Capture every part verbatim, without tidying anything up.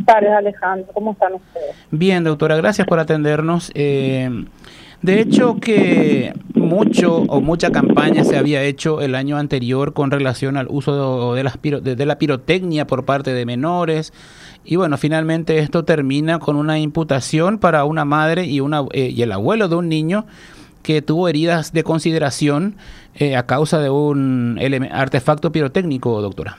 tardes, Alejandro. ¿Cómo están ustedes? Bien, doctora, gracias por atendernos. Eh, de hecho, que mucho o mucha campaña se había hecho el año anterior con relación al uso de, de, las piro, de, de la pirotecnia por parte de menores. Y bueno, finalmente esto termina con una imputación para una madre y, una, eh, y el abuelo de un niño que tuvo heridas de consideración eh, a causa de un artefacto pirotécnico, doctora.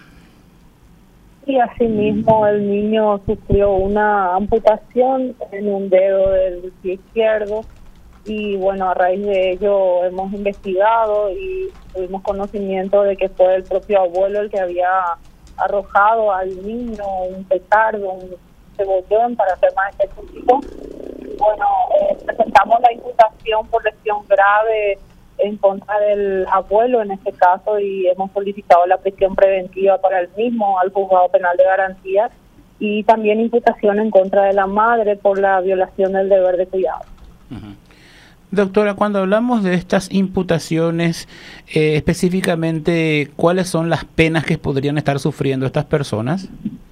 Y asimismo el niño sufrió una amputación en un dedo del pie izquierdo y bueno, a raíz de ello hemos investigado y tuvimos conocimiento de que fue el propio abuelo el que había arrojado al niño un petardo, un cebollón, para ser más específico. Bueno, eh, presentamos la imputación por lesión grave en contra del abuelo en este caso y hemos solicitado la prisión preventiva para el mismo al juzgado penal de garantías y también imputación en contra de la madre por la violación del deber de cuidado. Uh-huh. Doctora, cuando hablamos de estas imputaciones, eh, específicamente, ¿cuáles son las penas que podrían estar sufriendo estas personas?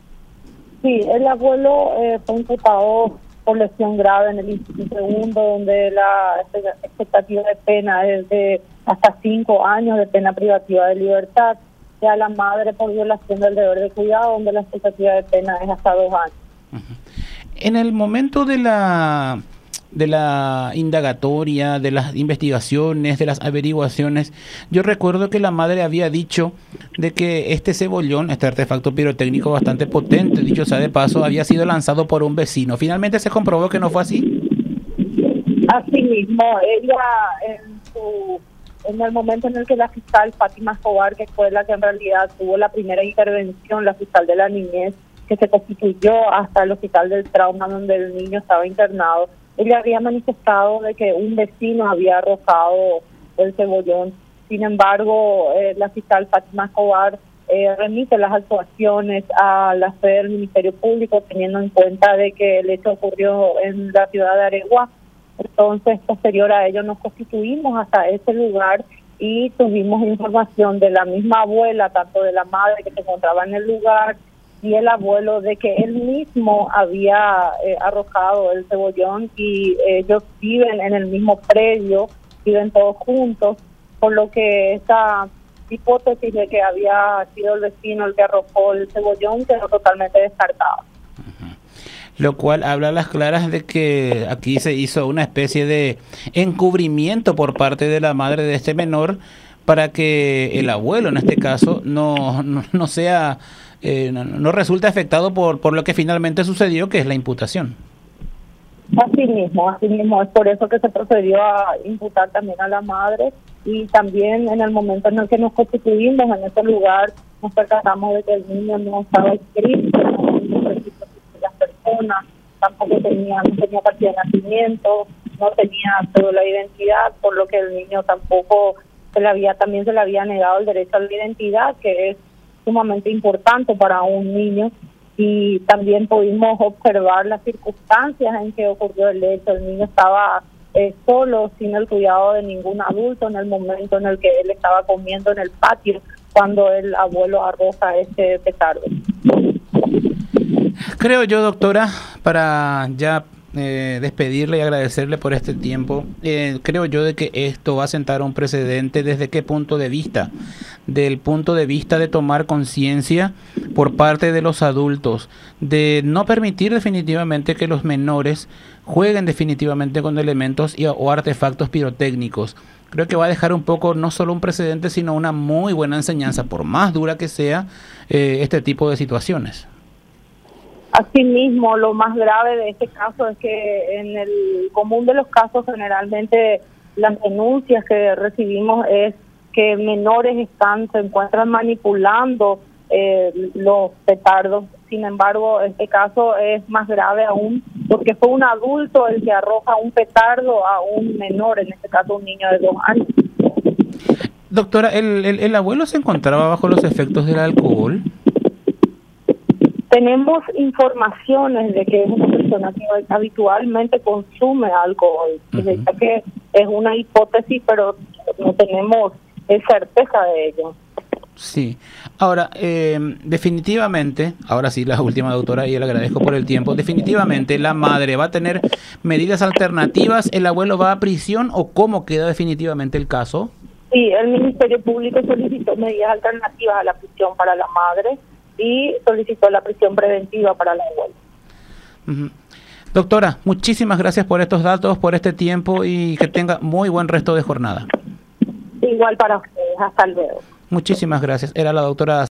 Sí, el abuelo eh, fue imputado por lesión grave en el Instituto Segundo, donde la expectativa de pena es de hasta cinco años de pena privativa de libertad. Ya la madre por violación del deber de cuidado, donde la expectativa de pena es hasta dos años. Uh-huh. En el momento de la de la indagatoria, de las investigaciones, de las averiguaciones, yo recuerdo que la madre había dicho de que este cebollón, este artefacto pirotécnico bastante potente, dicho sea de paso, había sido lanzado por un vecino. ¿Finalmente se comprobó que no fue así? Así mismo, ella en su en el momento en el que la fiscal Fátima Escobar, que fue la que en realidad tuvo la primera intervención, la fiscal de la niñez, que se constituyó hasta el hospital del trauma donde el niño estaba internado, ella había manifestado de que un vecino había arrojado el cebollón. Sin embargo, eh, la fiscal Fátima Escobar eh, remite las actuaciones a la sede del Ministerio Público, teniendo en cuenta de que el hecho ocurrió en la ciudad de Areguá. Entonces, posterior a ello, nos constituimos hasta ese lugar y tuvimos información de la misma abuela, tanto de la madre que se encontraba en el lugar, y el abuelo, de que él mismo había eh, arrojado el cebollón y ellos viven en el mismo predio, viven todos juntos, por lo que esta hipótesis de que había sido el vecino el que arrojó el cebollón quedó totalmente descartada. Uh-huh. Lo cual habla a las claras de que aquí se hizo una especie de encubrimiento por parte de la madre de este menor para que el abuelo, en este caso, no, no, no sea... Eh, no, no resulta afectado por, por lo que finalmente sucedió, que es la imputación. Así mismo, así mismo, es por eso que se procedió a imputar también a la madre y también en el momento en el que nos constituimos en ese lugar, nos percatamos de que el niño no estaba inscrito, no tenía registro de las personas, tampoco tenía, no tenía partida de nacimiento, no tenía toda la identidad, por lo que el niño tampoco se le había, también se le había negado el derecho a la identidad, que es sumamente importante para un niño, y también pudimos observar las circunstancias en que ocurrió el hecho. El niño estaba eh, solo, sin el cuidado de ningún adulto en el momento en el que él estaba comiendo en el patio, cuando el abuelo arroja este petardo. Creo yo, doctora, para ya Eh, despedirle y agradecerle por este tiempo, eh, creo yo de que esto va a sentar un precedente. ¿Desde qué punto de vista? Del punto de vista de tomar conciencia por parte de los adultos, de no permitir definitivamente que los menores jueguen definitivamente con elementos y, o artefactos pirotécnicos. Creo que va a dejar un poco, no solo un precedente, sino una muy buena enseñanza, por más dura que sea eh, este tipo de situaciones. Asimismo, lo más grave de este caso es que en el común de los casos, generalmente las denuncias que recibimos es que menores están se encuentran manipulando eh, los petardos. Sin embargo, este caso es más grave aún porque fue un adulto el que arroja un petardo a un menor, en este caso un niño de dos años. Doctora, ¿el, el, el abuelo se encontraba bajo los efectos del alcohol? Tenemos informaciones de que es una persona que habitualmente consume alcohol, uh-huh. Ya que es una hipótesis, pero no tenemos certeza de ello. Sí. Ahora, eh, definitivamente, ahora sí, la última, doctora, y le agradezco por el tiempo. Definitivamente, la madre va a tener medidas alternativas, el abuelo va a prisión, o cómo queda definitivamente el caso. Sí, el Ministerio Público solicitó medidas alternativas a la prisión para la madre y solicitó la prisión preventiva para la abuela. Uh-huh. Doctora, muchísimas gracias por estos datos, por este tiempo y que tenga muy buen resto de jornada. Igual para ustedes. Hasta luego. Muchísimas gracias. Era la doctora